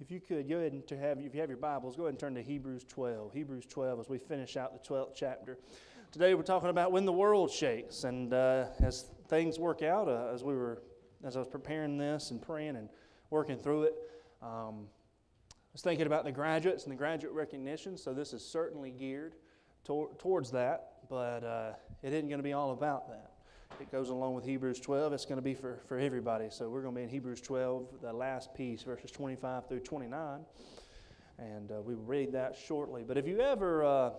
If you could, go ahead and if you have your Bibles, go ahead and turn to Hebrews 12. Hebrews 12 as we finish out the 12th chapter. Today we're talking about when the world shakes. And as things work out, as I was preparing this and praying and working through it, I was thinking about the graduates and the graduate recognition. So this is certainly geared towards that, but it isn't going to be all about that. It goes along with Hebrews 12. It's going to be for everybody. So we're going to be in Hebrews 12, the last piece, verses 25 through 29. And we will read that shortly. But if you ever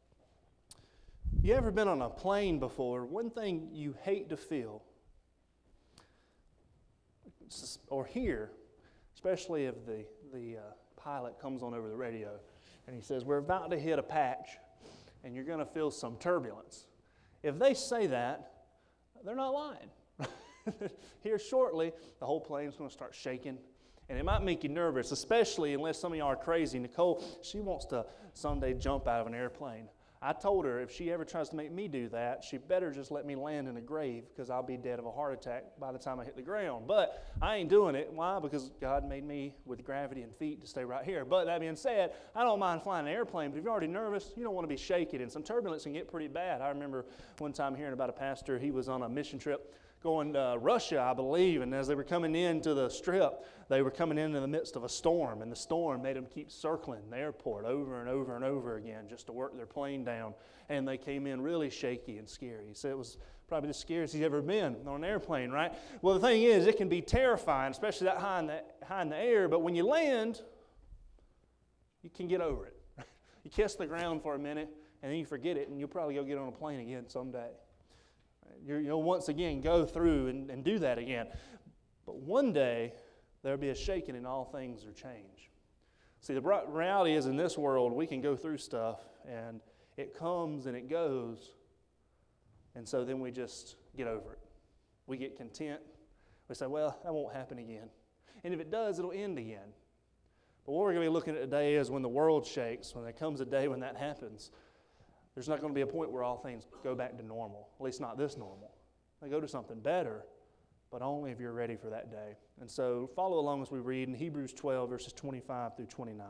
been on a plane before, one thing you hate to feel or hear, especially if the pilot comes on over the radio and he says, we're about to hit a patch and you're going to feel some turbulence. If they say that, they're not lying. Here shortly, the whole plane's going to start shaking. And it might make you nervous, especially unless some of y'all are crazy. Nicole, she wants to someday jump out of an airplane. I told her if she ever tries to make me do that, she better just let me land in a grave because I'll be dead of a heart attack by the time I hit the ground. But I ain't doing it. Why? Because God made me with gravity and feet to stay right here. But that being said, I don't mind flying an airplane, but if you're already nervous, you don't want to be shaking. And some turbulence can get pretty bad. I remember one time hearing about a pastor. He was on a mission trip going to Russia, I believe, and as they were coming into the strip, they were coming in the midst of a storm, and the storm made them keep circling the airport over and over and over again just to work their plane down, and they came in really shaky and scary. He said it was probably the scariest he's ever been on an airplane, right? Well, the thing is, it can be terrifying, especially that high in the air, but when you land, you can get over it. You kiss the ground for a minute, and then you forget it, and you'll probably go get on a plane again someday. You'll once again go through and do that again. But one day, there'll be a shaking and all things are changed. See, the reality is in this world, we can go through stuff and it comes and it goes. And so then we just get over it. We get content. We say, well, that won't happen again. And if it does, it'll end again. But what we're going to be looking at today is when the world shakes, when there comes a day when that happens, there's not going to be a point where all things go back to normal, at least not this normal. They go to something better, but only if you're ready for that day. And so follow along as we read in Hebrews 12, verses 25 through 29.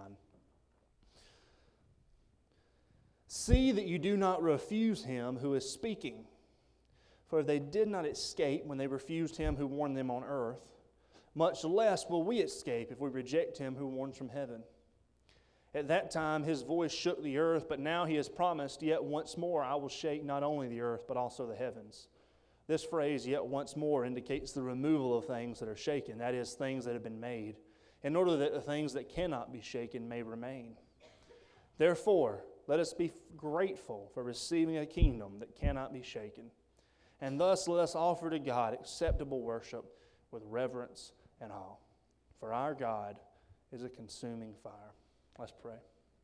See that you do not refuse him who is speaking. For if they did not escape when they refused him who warned them on earth, much less will we escape if we reject him who warns from heaven. At that time his voice shook the earth, but now he has promised, yet once more I will shake not only the earth, but also the heavens. This phrase, yet once more, indicates the removal of things that are shaken, that is, things that have been made, in order that the things that cannot be shaken may remain. Therefore, let us be grateful for receiving a kingdom that cannot be shaken, and thus let us offer to God acceptable worship with reverence and awe. For our God is a consuming fire. Let's pray.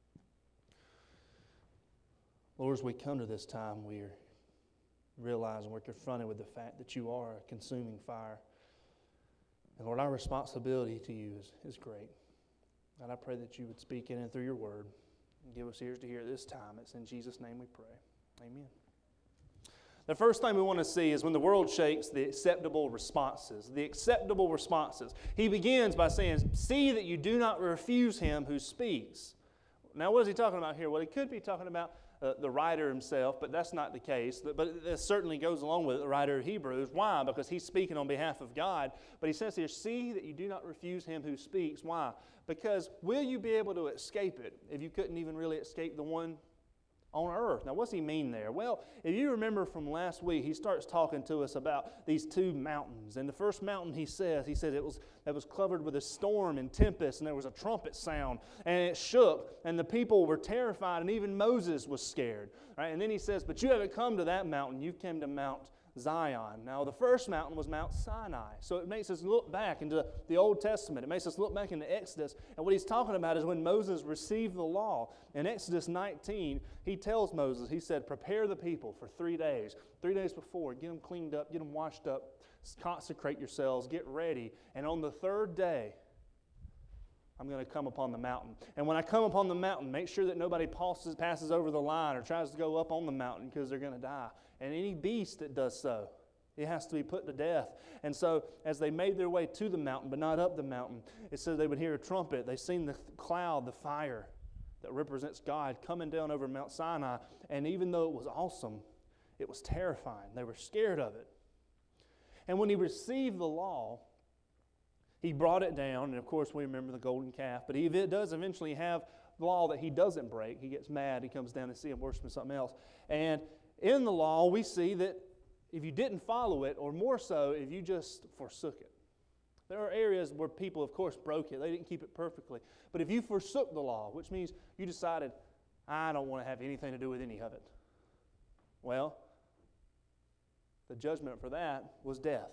Lord, as we come to this time, we're realizing we're confronted with the fact that you are a consuming fire. And Lord, our responsibility to you is great. And I pray that you would speak in and through your word and give us ears to hear at this time. It's in Jesus' name we pray. Amen. The first thing we want to see is when the world shakes, the acceptable responses. The acceptable responses. He begins by saying, see that you do not refuse him who speaks. Now, what is he talking about here? Well, he could be talking about the writer himself, but that's not the case. But it certainly goes along with the writer of Hebrews. Why? Because he's speaking on behalf of God. But he says here, see that you do not refuse him who speaks. Why? Because will you be able to escape it if you couldn't even really escape the one on earth? Now, what's he mean there? Well, if you remember from last week, he starts talking to us about these two mountains. And the first mountain he said it was covered with a storm and tempest, and there was a trumpet sound, and it shook, and the people were terrified, and even Moses was scared. Right? And then he says, but you haven't come to that mountain, you came to Mount Zion. Now, the first mountain was Mount Sinai. So it makes us look back into the Old Testament. It makes us look back into Exodus. And what he's talking about is when Moses received the law. In Exodus 19, he tells Moses, he said, prepare the people for 3 days. 3 days before, get them cleaned up, get them washed up, consecrate yourselves, get ready. And on the third day, I'm going to come upon the mountain. And when I come upon the mountain, make sure that nobody passes over the line or tries to go up on the mountain because they're going to die. And any beast that does so He has to be put to death. And so as they made their way to the mountain, but not up the mountain, it says they would hear a trumpet. They seen the cloud, the fire that represents God coming down over Mount Sinai. And even though it was awesome, it was terrifying. They were scared of it. And when he received the law, he brought it down. And of course, we remember the golden calf. But he does eventually have the law that he doesn't break. He gets mad. He comes down and sees him worshiping something else. And in the law, we see that if you didn't follow it, or more so, if you just forsook it. There are areas where people, of course, broke it. They didn't keep it perfectly. But if you forsook the law, which means you decided, I don't want to have anything to do with any of it, well, the judgment for that was death.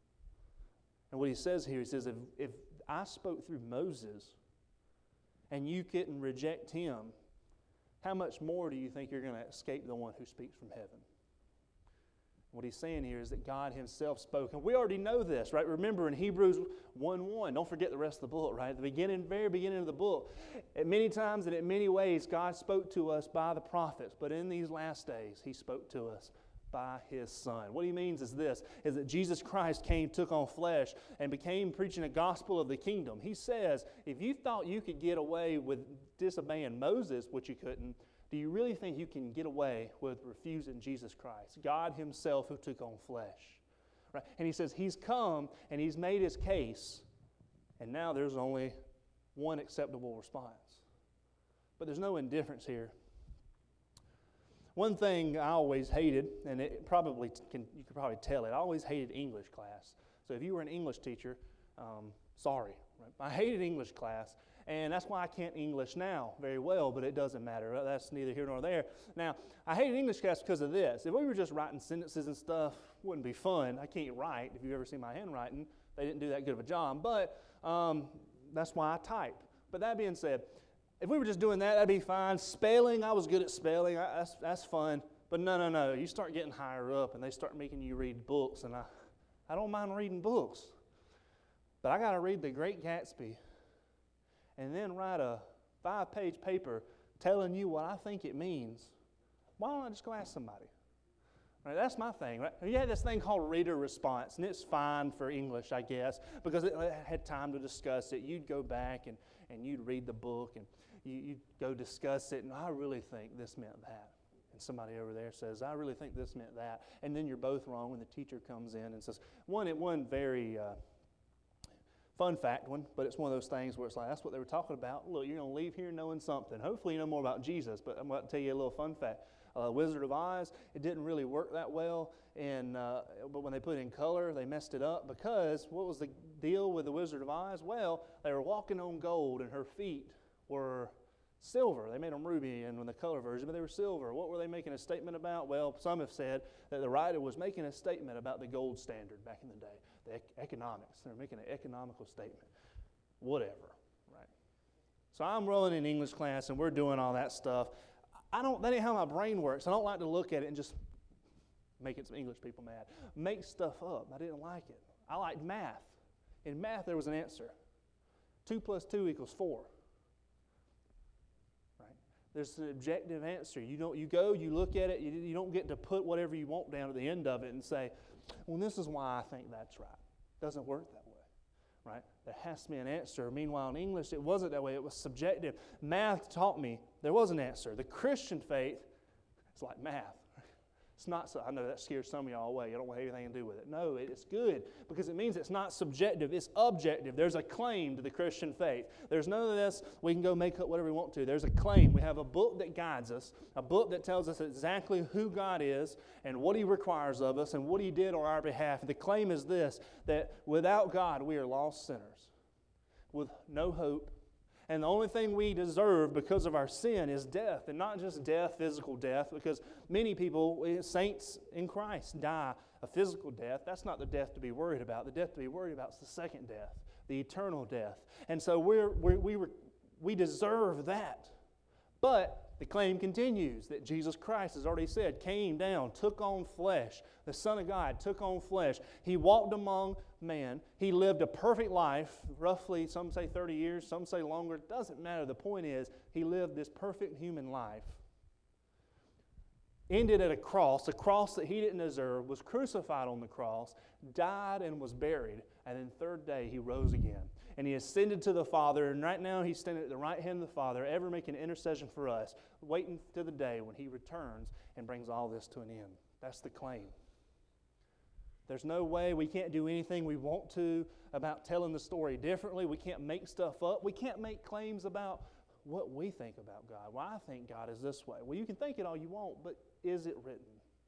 And what he says here, he says, if I spoke through Moses and you couldn't reject him, how much more do you think you're going to escape the one who speaks from heaven? What he's saying here is that God himself spoke. And we already know this, right? Remember in Hebrews 1:1, don't forget the rest of the book, right? At the very beginning of the book, at many times and in many ways, God spoke to us by the prophets. But in these last days, he spoke to us by his Son. What he means is this, is that Jesus Christ came, took on flesh, and became preaching a gospel of the kingdom. He says, if you thought you could get away with disobeying Moses, which you couldn't, do you really think you can get away with refusing Jesus Christ, God himself who took on flesh? Right? And he says he's come and he's made his case, and now there's only one acceptable response. But there's no indifference here. One thing I always hated, and you could probably tell it, I always hated English class. So if you were an English teacher, sorry. Right? I hated English class. And that's why I can't English now very well, but it doesn't matter. That's neither here nor there. Now, I hated English class because of this. If we were just writing sentences and stuff, it wouldn't be fun. I can't write. If you've ever seen my handwriting, they didn't do that good of a job. But that's why I type. But that being said, if we were just doing that, that'd be fine. Spelling, I was good at spelling. That's fun. But no. You start getting higher up, and they start making you read books. And I don't mind reading books. But I got to read The Great Gatsby and then write a 5-page paper telling you what I think it means. Why don't I just go ask somebody? Right, that's my thing. Right? You had this thing called reader response, and it's fine for English, I guess, because it had time to discuss it. You'd go back and you'd read the book, and you'd go discuss it, and I really think this meant that. And somebody over there says, I really think this meant that. And then you're both wrong when the teacher comes in and says, one very fun fact one, but it's one of those things where it's like, that's what they were talking about. Look, you're going to leave here knowing something. Hopefully you know more about Jesus, but I'm about to tell you a little fun fact. Wizard of Oz, it didn't really work that well, but when they put it in color, they messed it up because what was the deal with the Wizard of Oz? Well, they were walking on gold and her feet were silver. They made them ruby in the color version, but they were silver. What were they making a statement about? Well, some have said that the writer was making a statement about the gold standard back in the day. The economics. They're making an economical statement. Whatever, right? So I'm rolling in English class and we're doing all that stuff. That ain't how my brain works. I don't like to look at it and just making some English people mad. Make stuff up. I didn't like it. I liked math. In math, there was an answer. 2 + 2 = 4. Right? There's an objective answer. You go, you look at it, you don't get to put whatever you want down at the end of it and say, well, this is why I think that's right. It doesn't work that way, right? There has to be an answer. Meanwhile, in English, it wasn't that way. It was subjective. Math taught me there was an answer. The Christian faith is like math. It's not so. I know that scares some of y'all away. You don't want anything to do with it. No, it's good because it means it's not subjective. It's objective. There's a claim to the Christian faith. There's none of this, we can go make up whatever we want to. There's a claim. We have a book that guides us, a book that tells us exactly who God is and what He requires of us and what He did on our behalf. The claim is this, that without God, we are lost sinners with no hope. And the only thing we deserve because of our sin is death. And not just death, physical death, because many people, saints in Christ, die a physical death. That's not the death to be worried about. The death to be worried about is the second death, the eternal death. And so we deserve that. But the claim continues that Jesus Christ, has already said, came down, took on flesh. The Son of God took on flesh. He walked among man. He lived a perfect life, roughly, some say 30 years, some say longer. It doesn't matter. The point is, He lived this perfect human life. ended at a cross that he didn't deserve, was crucified on the cross, died and was buried, and then third day he rose again. And he ascended to the Father, and right now he's standing at the right hand of the Father, ever making intercession for us, waiting to the day when he returns and brings all this to an end. That's the claim. There's no way, we can't do anything we want to about telling the story differently. We can't make stuff up. We can't make claims about what we think about God. Well, I think God is this way. Well, you can think it all you want, but is it written?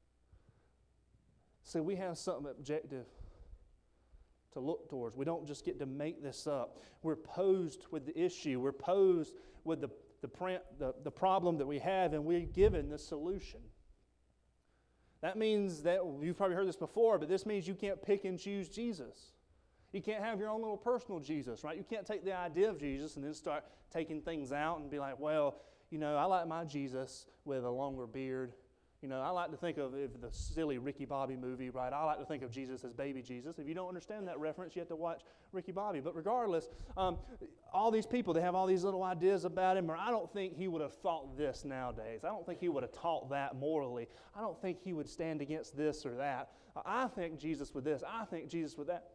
See, we have something objective to look towards. We don't just get to make this up. We're posed with the issue. We're posed with the problem that we have, and we're given the solution. That means that, you've probably heard this before, but this means you can't pick and choose Jesus. You can't have your own little personal Jesus, right? You can't take the idea of Jesus and then start taking things out and be like, well, I like my Jesus with a longer beard. I like to think of the silly Ricky Bobby movie, right? I like to think of Jesus as baby Jesus. If you don't understand that reference, you have to watch Ricky Bobby. But regardless, all these people, they have all these little ideas about him, or I don't think he would have thought this nowadays. I don't think he would have taught that morally. I don't think he would stand against this or that. I think Jesus with this. I think Jesus with that.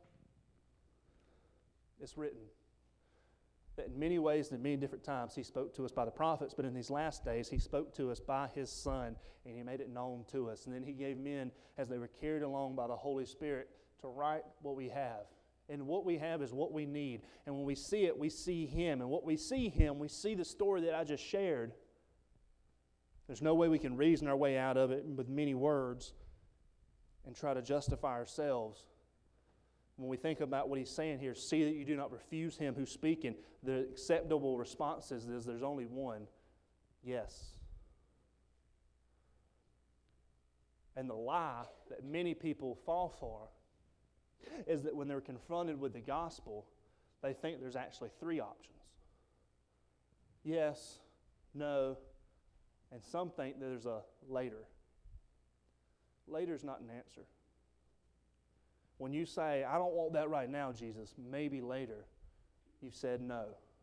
It's written that in many ways and in many different times he spoke to us by the prophets, but in these last days he spoke to us by his Son, and he made it known to us. And then he gave men, as they were carried along by the Holy Spirit, to write what we have. And what we have is what we need. And when we see it, we see him. And what we see him, we see the story that I just shared. There's no way we can reason our way out of it with many words and try to justify ourselves. When we think about what he's saying here, see that you do not refuse him who's speaking. The acceptable response is there's only one, yes. And the lie that many people fall for is that when they're confronted with the gospel, they think there's actually three options. Yes, no, and some think that there's a later. Later's not an answer. When you say, I don't want that right now, Jesus, maybe later, you've said no.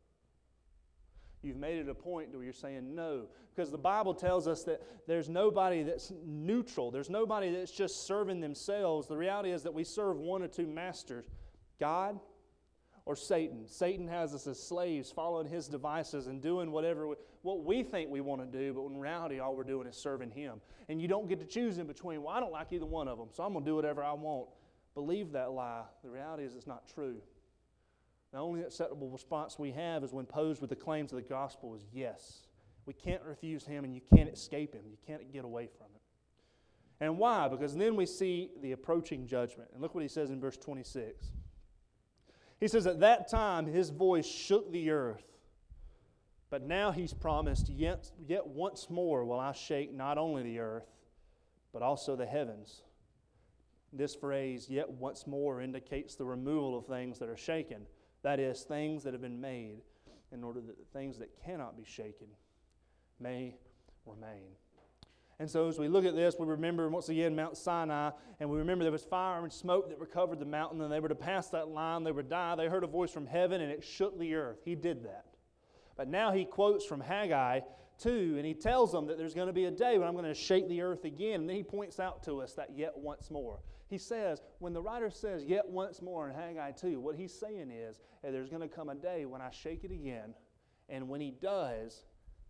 You've made it a point where you're saying no. Because the Bible tells us that there's nobody that's neutral. There's nobody that's just serving themselves. The reality is that we serve one or two masters, God or Satan. Satan has us as slaves, following his devices and doing what we think we want to do, but in reality, all we're doing is serving him. And you don't get to choose in between, well, I don't like either one of them, so I'm going to do whatever I want. Believe that lie. The reality is it's not true. The only acceptable response we have is when posed with the claims of the gospel is yes. We can't refuse him, and you can't escape him. You can't get away from it. And why? Because then we see the approaching judgment. And look what he says in verse 26. He says, at that time his voice shook the earth. But now he's promised, yet once more will I shake not only the earth, but also the heavens. This phrase, yet once more, indicates the removal of things that are shaken. That is, things that have been made in order that the things that cannot be shaken may remain. And so as we look at this, we remember once again Mount Sinai, and we remember there was fire and smoke that covered the mountain, and they were to pass that line, they would die. They heard a voice from heaven, and it shook the earth. He did that. But now he quotes from Haggai 2, and he tells them that there's going to be a day when I'm going to shake the earth again. And then he points out to us that yet once more. He says, when the writer says yet once more in Haggai 2, what he's saying is that there's going to come a day when I shake it again, and when he does,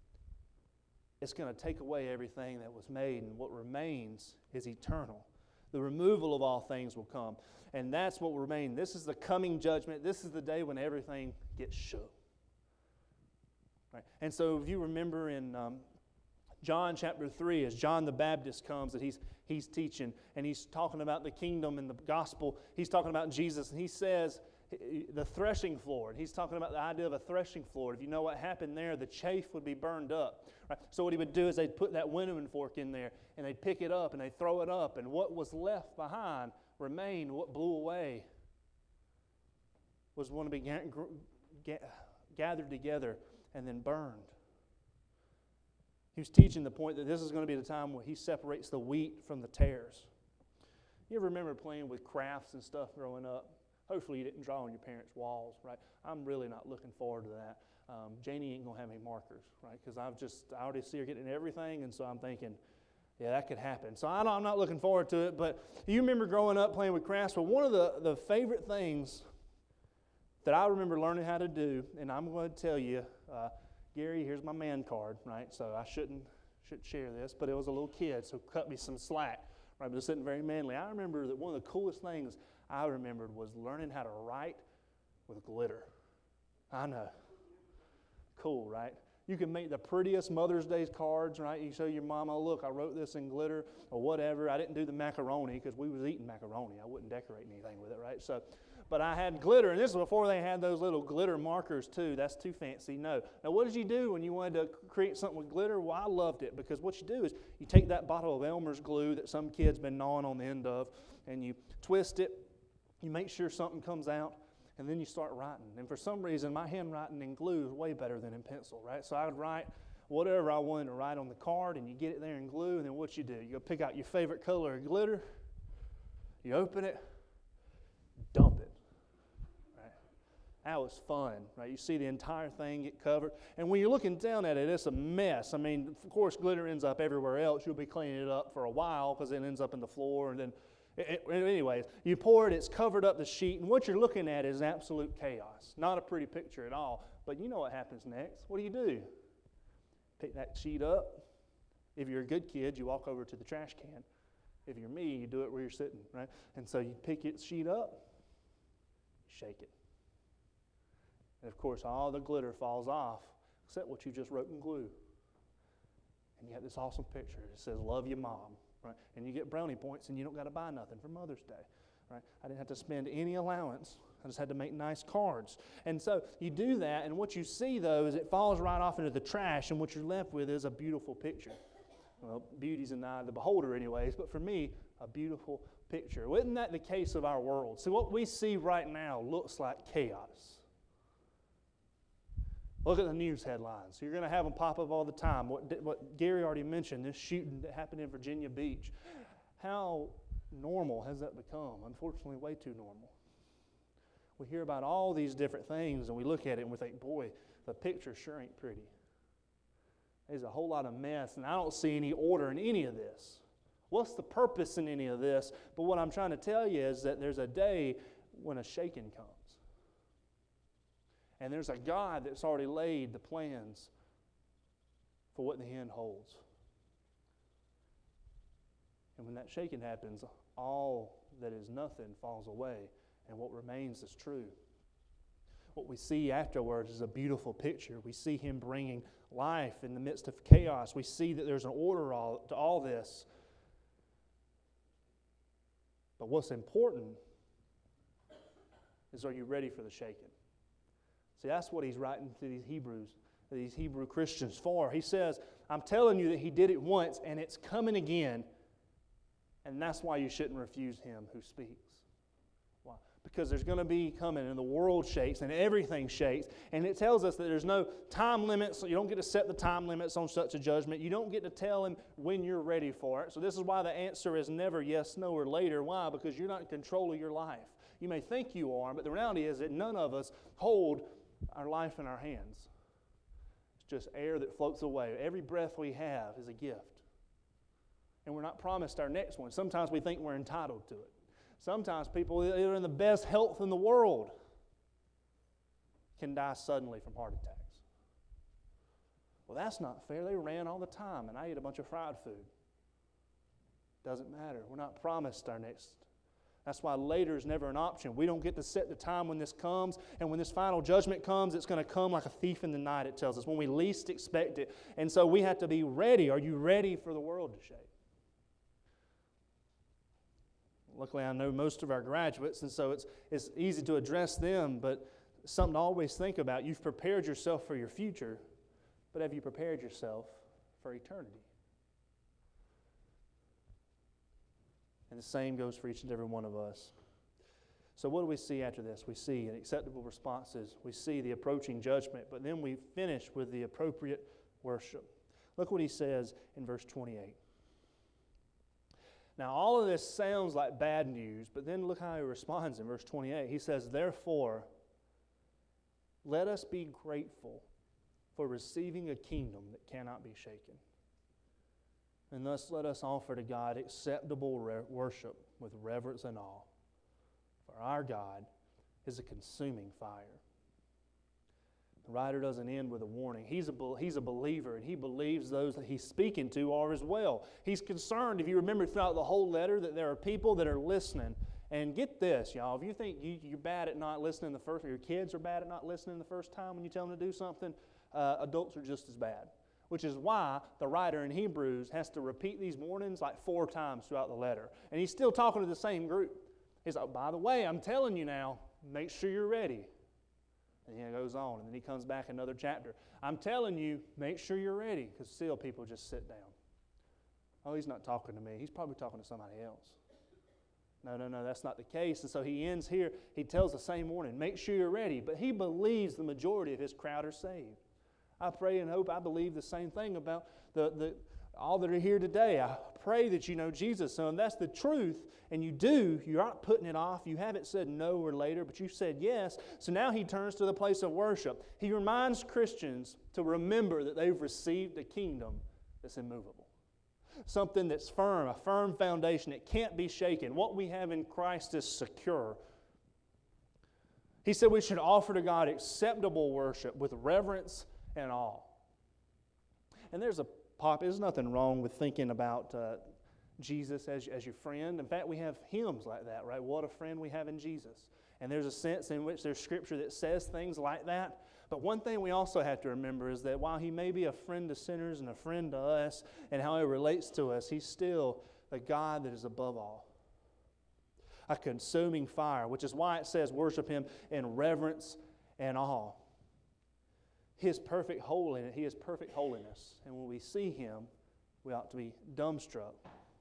it's going to take away everything that was made, and what remains is eternal. The removal of all things will come, and that's what will remain. This is the coming judgment. This is the day when everything gets shook. Right? And so if you remember in John chapter 3, as John the Baptist comes, that he's teaching, and he's talking about the kingdom and the gospel. He's talking about Jesus, and he says the threshing floor. And he's talking about the idea of a threshing floor. If you know what happened there, the chaff would be burned up. Right? So what he would do is they'd put that winnowing fork in there, and they'd pick it up, and they'd throw it up, and what was left behind remained. What blew away was one to be gathered together and then burned. He was teaching the point that this is going to be the time where he separates the wheat from the tares. You ever remember playing with crafts and stuff growing up? Hopefully you didn't draw on your parents' walls, right? I'm really not looking forward to that. Janie ain't going to have any markers, right? Because I already see her getting everything, and so I'm thinking, Yeah, that could happen. So I'm not looking forward to it, but you remember growing up playing with crafts. Well, one of the favorite things that I remember learning how to do, and I'm going to tell you, Gary, here's my man card, right? So I shouldn't share this, but it was a little kid, so cut me some slack, right? But it wasn't very manly. I remember that one of the coolest things I remembered was learning how to write with glitter. I know. Cool, right? You can make the prettiest Mother's Day cards, right? You show your mama, look, I wrote this in glitter or whatever. I didn't do the macaroni because we was eating macaroni. I wouldn't decorate anything with it, right? So, but I had glitter, and this was before they had those little glitter markers too. That's too fancy, no. Now, what did you do when you wanted to create something with glitter? Well, I loved it because what you do is you take that bottle of Elmer's glue that some kid's been gnawing on the end of, and you twist it, you make sure something comes out, and then you start writing. And for some reason, my handwriting in glue is way better than in pencil, right? So I would write whatever I wanted to write on the card, and you get it there in glue, and then what you do? You go pick out your favorite color of glitter, you open it, dump it. Right? That was fun, right? You see the entire thing get covered. And when you're looking down at it, it's a mess. I mean, of course, glitter ends up everywhere else. You'll be cleaning it up for a while because it ends up in the floor, and then anyways, you pour it, it's covered up the sheet, and what you're looking at is absolute chaos. Not a pretty picture at all, but you know what happens next. What do? Pick that sheet up. If you're a good kid, you walk over to the trash can. If you're me, you do it where you're sitting, right? And so you pick your sheet up, shake it. And of course, all the glitter falls off, except what you just wrote in glue. And you have this awesome picture. It says, love your mom. Right? And you get brownie points, and you don't got to buy nothing for Mother's Day. Right? I didn't have to spend any allowance. I just had to make nice cards. And so you do that, and what you see, though, is it falls right off into the trash, and what you're left with is a beautiful picture. Well, beauty's in the eye of the beholder anyways, but for me, a beautiful picture. Well, isn't that the case of our world? See, what we see right now looks like chaos. Look at the news headlines. You're going to have them pop up all the time. What Gary already mentioned, this shooting that happened in Virginia Beach. How normal has that become? Unfortunately, way too normal. We hear about all these different things, and we look at it and we think, boy, the picture sure ain't pretty. There's a whole lot of mess, and I don't see any order in any of this. What's the purpose in any of this? But what I'm trying to tell you is that there's a day when a shaking comes. And there's a God that's already laid the plans for what the end holds. And when that shaking happens, all that is nothing falls away, and what remains is true. What we see afterwards is a beautiful picture. We see Him bringing life in the midst of chaos. We see that there's an order to all this. But what's important is, are you ready for the shaking? See, that's what he's writing to these Hebrew Christians for. He says, I'm telling you that He did it once, and it's coming again, and that's why you shouldn't refuse Him who speaks. Why? Because there's going to be coming, and the world shakes, and everything shakes, and it tells us that there's no time limits, so you don't get to set the time limits on such a judgment. You don't get to tell Him when you're ready for it. So this is why the answer is never yes, no, or later. Why? Because you're not in control of your life. You may think you are, but the reality is that none of us hold our life in our hands. It's just air that floats away. Every breath we have is a gift. And we're not promised our next one. Sometimes we think we're entitled to it. Sometimes people that are in the best health in the world can die suddenly from heart attacks. Well, that's not fair. They ran all the time, and I ate a bunch of fried food. Doesn't matter. We're not promised our next. That's why later is never an option. We don't get to set the time when this comes, and when this final judgment comes, it's going to come like a thief in the night, it tells us, when we least expect it. And so we have to be ready. Are you ready for the world to shake? Luckily, I know most of our graduates, and so it's easy to address them, but something to always think about. You've prepared yourself for your future, but have you prepared yourself for eternity? And the same goes for each and every one of us. So what do we see after this? We see an acceptable responses. We see the approaching judgment, but then we finish with the appropriate worship. Look what he says in verse 28. Now, all of this sounds like bad news, but then look how he responds in verse 28. He says, therefore, let us be grateful for receiving a kingdom that cannot be shaken. And thus let us offer to God acceptable worship with reverence and awe. For our God is a consuming fire. The writer doesn't end with a warning. He's a believer, and he believes those that he's speaking to are as well. He's concerned, if you remember throughout the whole letter, that there are people that are listening. And get this, y'all, if you think you're bad at not listening the first, or your kids are bad at not listening the first time when you tell them to do something, adults are just as bad. Which is why the writer in Hebrews has to repeat these warnings like 4 times throughout the letter. And he's still talking to the same group. He's like, by the way, I'm telling you now, make sure you're ready. And he goes on, and then he comes back another chapter. I'm telling you, make sure you're ready, because still people just sit down. Oh, he's not talking to me. He's probably talking to somebody else. No, that's not the case. And so he ends here. He tells the same warning, make sure you're ready. But he believes the majority of his crowd are saved. I pray and hope I believe the same thing about all that are here today. I pray that you know Jesus. So if that's the truth, and you do, you aren't putting it off. You haven't said no or later, but you said yes. So now he turns to the place of worship. He reminds Christians to remember that they've received a kingdom that's immovable. Something that's firm, a firm foundation. It can't be shaken. What we have in Christ is secure. He said we should offer to God acceptable worship with reverence and awe. And there's nothing wrong with thinking about Jesus as your friend. In fact, we have hymns like that, right? What a friend we have in Jesus. And there's a sense in which there's Scripture that says things like that. But one thing we also have to remember is that while He may be a friend to sinners and a friend to us and how He relates to us, He's still a God that is above all. A consuming fire, which is why it says worship Him in reverence and awe. He is perfect holiness. He is perfect holiness. And when we see Him, we ought to be dumbstruck.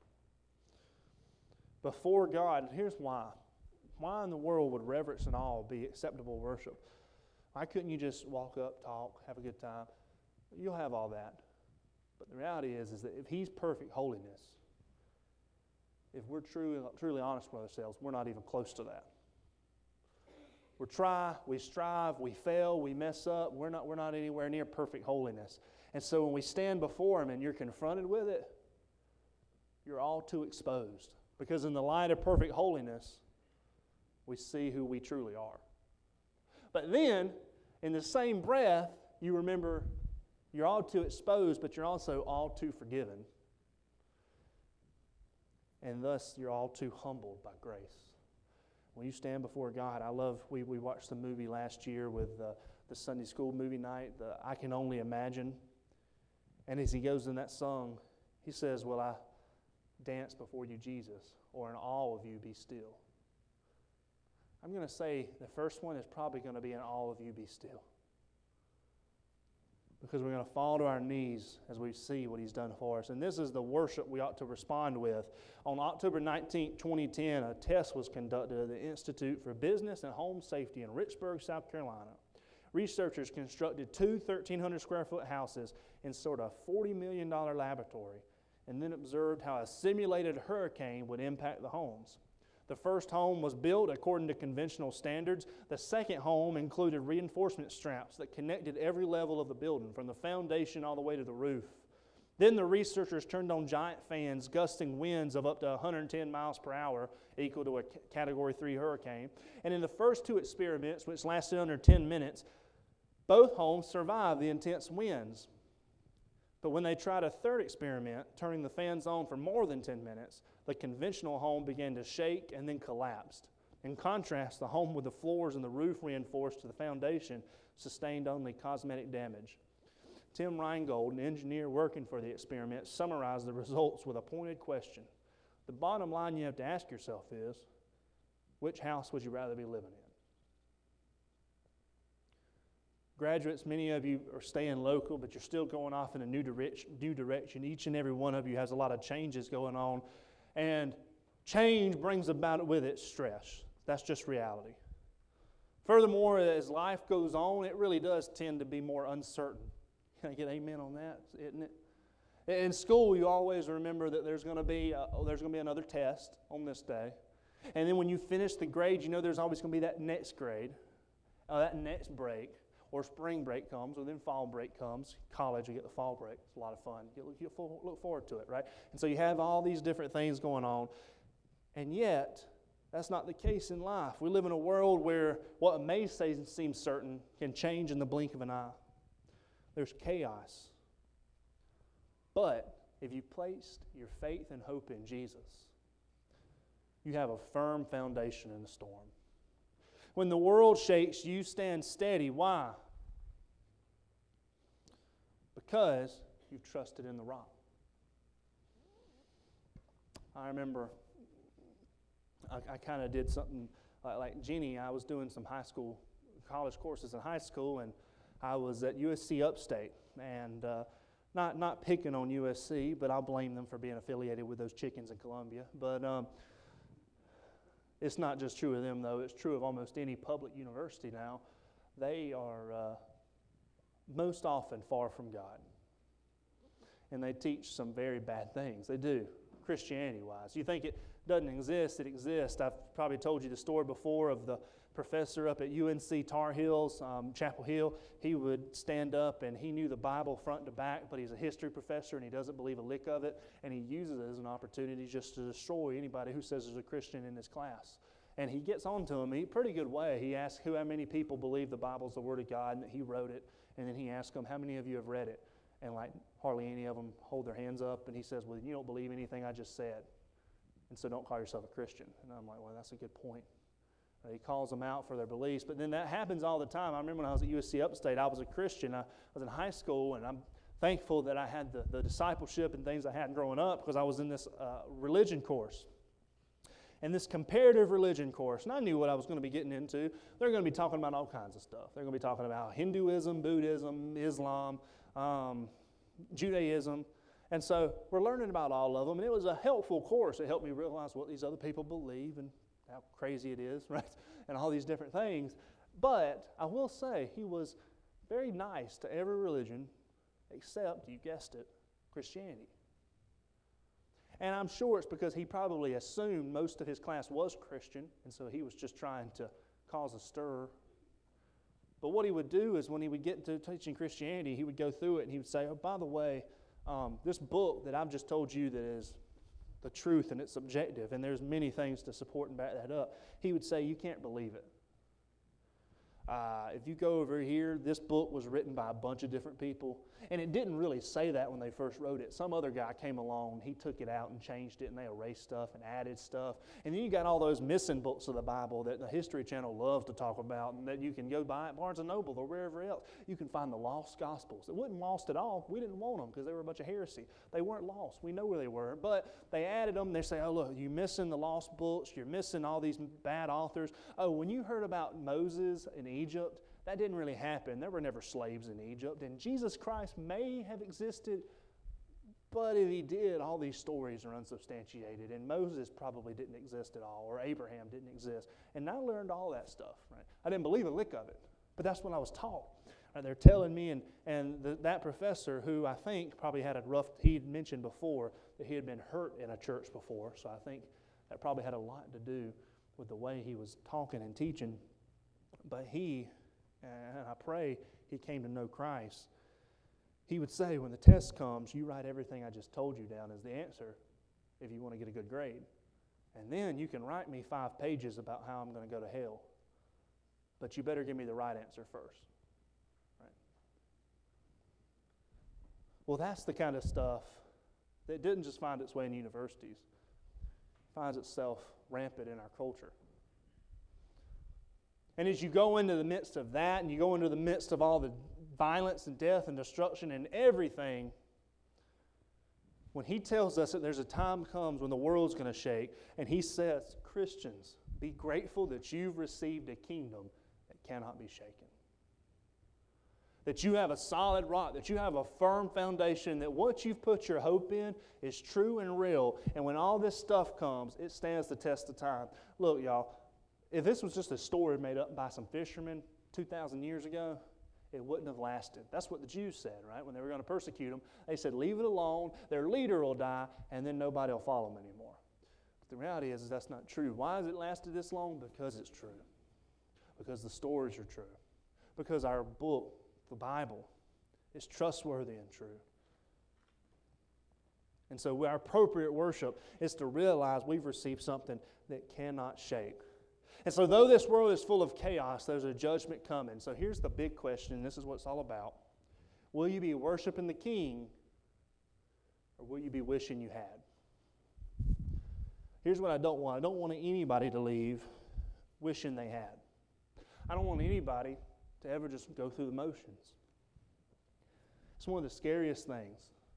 Before God, here's why. Why in the world would reverence and awe be acceptable worship? Why couldn't you just walk up, talk, have a good time? You'll have all that. But the reality is that if He's perfect holiness, if we're truly honest with ourselves, we're not even close to that. We try, we strive, we fail, we mess up. We're not anywhere near perfect holiness. And so when we stand before Him and you're confronted with it, you're all too exposed. Because in the light of perfect holiness, we see who we truly are. But then, in the same breath, you remember you're all too exposed, but you're also all too forgiven. And thus, you're all too humbled by grace. When you stand before God, we watched the movie last year with the Sunday school movie night, I Can Only Imagine. And as he goes in that song, he says, will I dance before you, Jesus, or in awe of you be still? I'm going to say the first one is probably going to be in awe of you be still. Because we're going to fall to our knees as we see what He's done for us. And this is the worship we ought to respond with. On October 19, 2010, a test was conducted at the Institute for Business and Home Safety in Richburg, South Carolina. Researchers constructed 2 1,300-square-foot houses in sort of a $40 million laboratory and then observed how a simulated hurricane would impact the homes. The first home was built according to conventional standards. The second home included reinforcement straps that connected every level of the building, from the foundation all the way to the roof. Then the researchers turned on giant fans, gusting winds of up to 110 miles per hour, equal to a Category 3 hurricane. And in the first 2 experiments, which lasted under 10 minutes, both homes survived the intense winds. But when they tried a third experiment, turning the fans on for more than 10 minutes, the conventional home began to shake and then collapsed. In contrast, the home with the floors and the roof reinforced to the foundation sustained only cosmetic damage. Tim Reingold, an engineer working for the experiment, summarized the results with a pointed question. The bottom line you have to ask yourself is, which house would you rather be living in? Graduates, many of you are staying local, but you're still going off in a new direction. Each and every one of you has a lot of changes going on. And change brings about with it stress. That's just reality. Furthermore, as life goes on, it really does tend to be more uncertain. Can I get amen on that? Isn't it? In school, you always remember that there's going to be another test on this day. And then when you finish the grade, you know there's always going to be that next grade, that next break. or spring break comes, or then fall break comes. College, you get the fall break. It's a lot of fun. You look forward to it, right? And so you have all these different things going on. And yet, that's not the case in life. We live in a world where what may seem certain can change in the blink of an eye. There's chaos. But if you placed your faith and hope in Jesus, you have a firm foundation in the storm. When the world shakes, you stand steady. Why? Because you've trusted in the rock. I remember I kind of did something like Jeannie. I was doing some college courses in high school, and I was at USC Upstate. And not picking on USC, but I'll blame them for being affiliated with those chickens in Columbia. But it's not just true of them, though. It's true of almost any public university now. They are most often far from God. And they teach some very bad things. They do, Christianity-wise. You think it doesn't exist, it exists. I've probably told you the story before of the professor up at UNC Tar Heels, Chapel Hill. He would stand up and he knew the Bible front to back, but he's a history professor and he doesn't believe a lick of it, and he uses it as an opportunity just to destroy anybody who says there's a Christian in his class. And he gets on to them in a pretty good way. He asks how many people believe the Bible's the Word of God and that he wrote it, and then he asks them, how many of you have read it? And hardly any of them hold their hands up, and he says, well, you don't believe anything I just said, and so don't call yourself a Christian. And I'm like, well, that's a good point. He calls them out for their beliefs. But then that happens all the time. I remember when I was at USC Upstate, I was a Christian. I was in high school, and I'm thankful that I had the discipleship and things I had growing up because I was in this religion course. And this comparative religion course, and I knew what I was going to be getting into. They're going to be talking about all kinds of stuff. They're going to be talking about Hinduism, Buddhism, Islam, Judaism. And so we're learning about all of them, and it was a helpful course. It helped me realize what these other people believe and how crazy it is, right? And all these different things. But I will say he was very nice to every religion except, you guessed it, Christianity. And I'm sure it's because he probably assumed most of his class was Christian, and so he was just trying to cause a stir. But what he would do is when he would get to teaching Christianity, he would go through it and he would say, oh, by the way, this book that I've just told you that is the truth and it's subjective, and there's many things to support and back that up. He would say, you can't believe it. If you go over here, this book was written by a bunch of different people, and it didn't really say that when they first wrote it. Some other guy came along, he took it out and changed it, and they erased stuff and added stuff. And then you got all those missing books of the Bible that the History Channel loves to talk about, and that you can go buy at Barnes & Noble or wherever else. You can find the lost Gospels. It wasn't lost at all. We didn't want them because they were a bunch of heresy. They weren't lost. We know where they were, but they added them. They say, oh, look, you're missing the lost books. You're missing all these bad authors. Oh, when you heard about Moses in Egypt, that didn't really happen. There were never slaves in Egypt. And Jesus Christ may have existed, but if he did, all these stories are unsubstantiated. And Moses probably didn't exist at all, or Abraham didn't exist. And I learned all that stuff. Right? I didn't believe a lick of it, but that's what I was taught. Right? They're telling me, and that professor, who I think probably had he had mentioned before that he had been hurt in a church before, so I think that probably had a lot to do with the way he was talking and teaching. But and I pray he came to know Christ. He would say, when the test comes, you write everything I just told you down as the answer if you want to get a good grade. And then you can write me 5 pages about how I'm going to go to hell. But you better give me the right answer first. Right? Well, that's the kind of stuff that didn't just find its way in universities. It finds itself rampant in our culture. And as you go into the midst of that, and you go into the midst of all the violence and death and destruction and everything, when he tells us that there's a time comes when the world's going to shake, and he says, Christians, be grateful that you've received a kingdom that cannot be shaken. That you have a solid rock, that you have a firm foundation, that what you've put your hope in is true and real. And when all this stuff comes, it stands the test of time. Look, y'all, if this was just a story made up by some fishermen 2,000 years ago, it wouldn't have lasted. That's what the Jews said, right? When they were going to persecute them, they said, leave it alone, their leader will die, and then nobody will follow them anymore. But the reality is that's not true. Why has it lasted this long? Because it's true. Because the stories are true. because our book, the Bible, is trustworthy and true. And so our appropriate worship is to realize we've received something that cannot shake. And so though this world is full of chaos, there's a judgment coming. So here's the big question, and this is what it's all about. Will you be worshiping the King, or will you be wishing you had? Here's what I don't want. I don't want anybody to leave wishing they had. I don't want anybody to ever just go through the motions. It's one of the scariest things.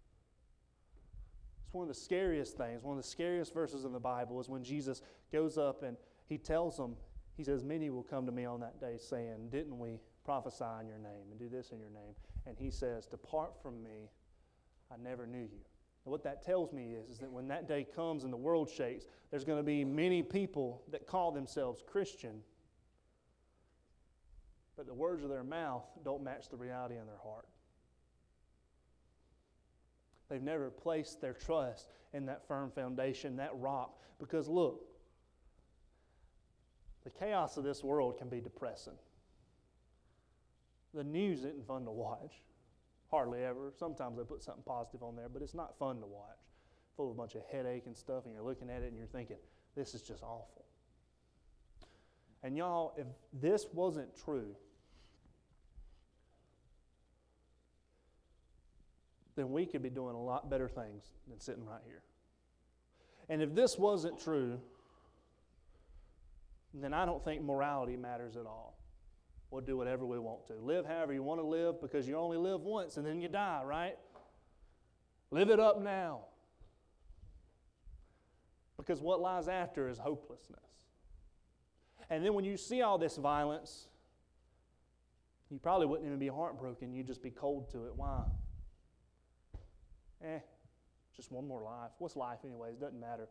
It's one of the scariest things. One of the scariest verses in the Bible is when Jesus goes up and He tells them, He says, many will come to me on that day saying, didn't we prophesy in your name and do this in your name? And He says, depart from me, I never knew you. And what that tells me is that when that day comes and the world shakes, there's going to be many people that call themselves Christian, but the words of their mouth don't match the reality in their heart. They've never placed their trust in that firm foundation, that rock. Because look, the chaos of this world can be depressing. The news isn't fun to watch. Hardly ever. Sometimes they put something positive on there, but it's not fun to watch. Full of a bunch of headache and stuff, and you're looking at it and you're thinking, this is just awful. And y'all, if this wasn't true, then we could be doing a lot better things than sitting right here. And if this wasn't true, then I don't think morality matters at all. We'll do whatever we want to. Live however you want to live, because you only live once and then you die, right? Live it up now. Because what lies after is hopelessness. And then when you see all this violence, you probably wouldn't even be heartbroken. You'd just be cold to it. Why? Just one more life. What's life anyways? Doesn't matter.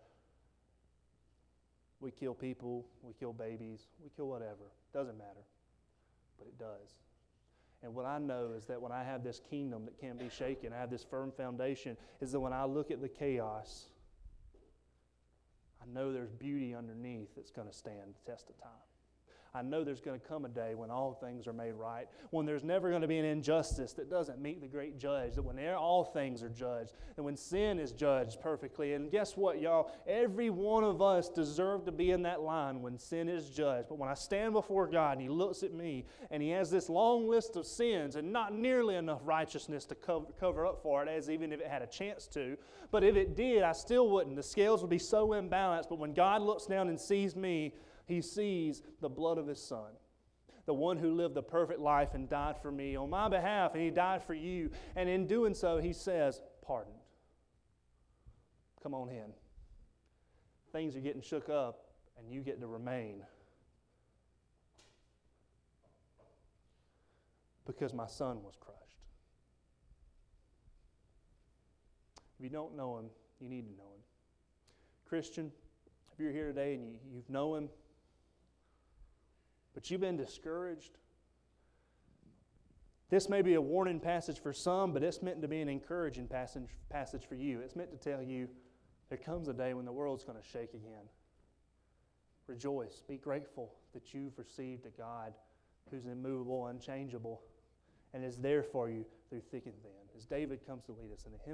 We kill people, we kill babies, we kill whatever. Doesn't matter. But it does. And what I know is that when I have this kingdom that can't be shaken, I have this firm foundation, is that when I look at the chaos, I know there's beauty underneath that's going to stand the test of time. I know there's going to come a day when all things are made right, when there's never going to be an injustice that doesn't meet the great judge, that when all things are judged, and when sin is judged perfectly. And guess what, y'all? Every one of us deserve to be in that line when sin is judged. But when I stand before God and He looks at me and He has this long list of sins and not nearly enough righteousness to cover up for it, as even if it had a chance to. But if it did, I still wouldn't. The scales would be so imbalanced. But when God looks down and sees me, He sees the blood of His Son, the one who lived the perfect life and died for me on my behalf, and He died for you. And in doing so, He says, pardoned. Come on in. Things are getting shook up, and you get to remain. Because my Son was crushed. If you don't know Him, you need to know Him. Christian, if you're here today and you know Him, but you've been discouraged, this may be a warning passage for some, but it's meant to be an encouraging passage for you. It's meant to tell you there comes a day when the world's going to shake again. Rejoice. Be grateful that you've received a God who's immovable, unchangeable, and is there for you through thick and thin. As David comes to lead us in the hymn.